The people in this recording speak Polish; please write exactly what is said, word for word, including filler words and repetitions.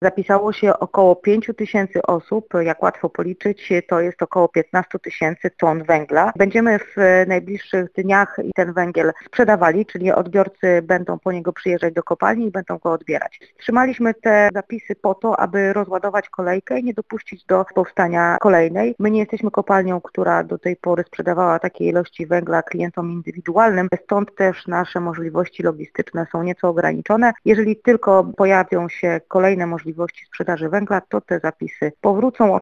Zapisało się około pięć tysięcy osób, jak łatwo policzyć, to jest około piętnaście tysięcy ton węgla. Będziemy w najbliższych dniach ten węgiel sprzedawali, czyli odbiorcy będą po niego przyjeżdżać do kopalni i będą go odbierać. Wstrzymaliśmy te zapisy po to, aby rozładować kolejkę i nie dopuścić do powstania kolejnej. My nie jesteśmy kopalnią, która do tej pory sprzedawała takiej ilości węgla klientom indywidualnym, stąd też nasze możliwości logistyczne są nieco ograniczone. Jeżeli tylko pojawią się kolejne możliwości sprzedaży węgla, to te zapisy powrócą.